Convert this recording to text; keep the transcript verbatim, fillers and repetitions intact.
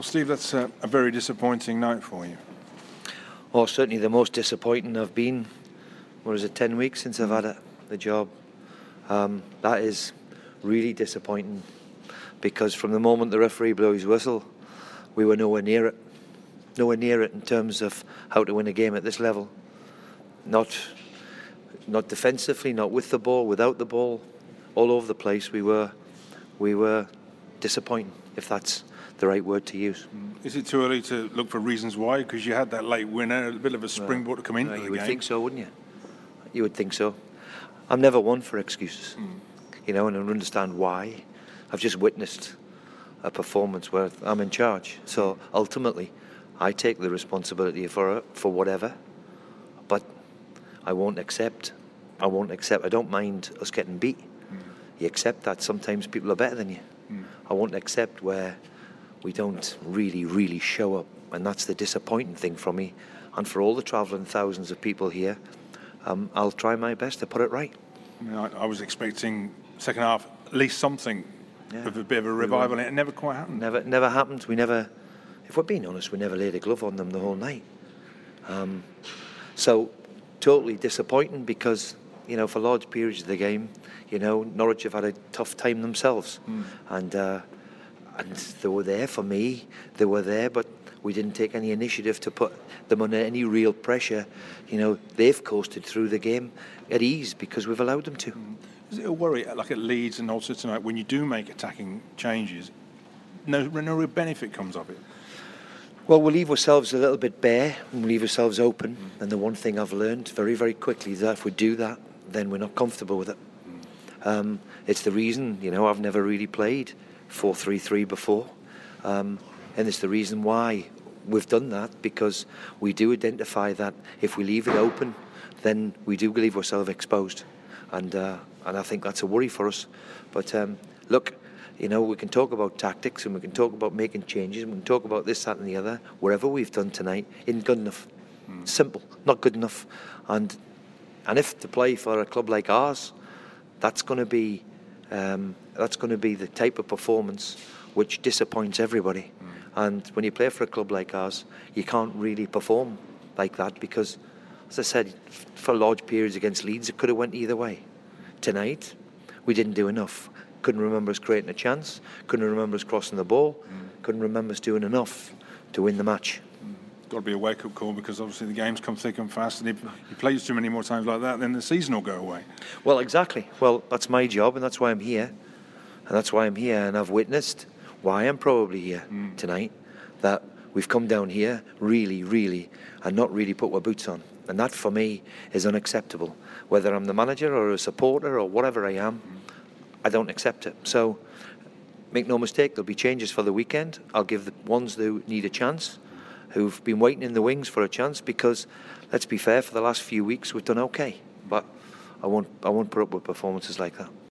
Well, Steve, that's a, a very disappointing night for you. Well, certainly the most disappointing I've been. What is it, ten weeks since I've had it, the job? Um, that is really disappointing, because from the moment the referee blew his whistle, we were nowhere near it. Nowhere near it in terms of how to win a game at this level. Not, not defensively, not with the ball, without the ball, all over the place. We were, we were disappointing, if that's the right word to use. Is it too early to look for reasons why? Because you had that late winner, a bit of a springboard to come into well, the you game. would think so, wouldn't you? You would think so. I'm never one for excuses, mm. you know, and I understand why. I've just witnessed a performance where I'm in charge. So ultimately, I take the responsibility for for whatever, but I won't accept. I won't accept. I don't mind us getting beat. Mm. You accept that sometimes people are better than you. Mm. I won't accept where we don't really, really show up, and that's the disappointing thing for me, and for all the travelling thousands of people here. Um, I'll try my best to put it right. I, mean, I, I was expecting second half at least something yeah. of a bit of a revival, and it never quite happened. Never, never happened. We never, if we're being honest, we never laid a glove on them the whole night. Um, so totally disappointing, because you know, for large periods of the game, you know, Norwich have had a tough time themselves, mm. and uh, and they were there for me. They were there, but we didn't take any initiative to put them under any real pressure. You know, they've coasted through the game at ease because we've allowed them to. Mm. Is it a worry, like at Leeds and also tonight, when you do make attacking changes, no, no real benefit comes of it? Well, we'll leave ourselves a little bit bare and we'll leave ourselves open. Mm. And the one thing I've learned very, very quickly is that if we do that, then we're not comfortable with it. Mm. Um, it's the reason, you know, I've never really played four three three before. Um, and it's the reason why we've done that, because we do identify that if we leave it open, then we do leave ourselves exposed. And uh, and I think that's a worry for us. But um, look, you know, we can talk about tactics and we can talk about making changes and we can talk about this, that and the other. Whatever we've done tonight isn't good enough. Mm. Simple, not good enough. And and if to play for a club like ours, that's going to be um, that's going to be the type of performance which disappoints everybody. Mm. And when you play for a club like ours, you can't really perform like that, because, as I said, for large periods against Leeds, it could have went either way. Tonight, we didn't do enough. Couldn't remember us creating a chance. Couldn't remember us crossing the ball. Mm. Couldn't remember us doing enough to win the match. Mm. Got to be a wake-up call, because obviously the games come thick and fast, and if you play too many more times like that, then the season will go away. Well, exactly. Well, that's my job, and that's why I'm here. And that's why I'm here, and I've witnessed why I'm probably here mm. tonight, that we've come down here really, really, and not really put our boots on. And that, for me, is unacceptable. Whether I'm the manager or a supporter or whatever I am, mm. I don't accept it. So, make no mistake, there'll be changes for the weekend. I'll give the ones who need a chance, who've been waiting in the wings for a chance, because, let's be fair, for the last few weeks we've done okay. But I won't, I won't put up with performances like that.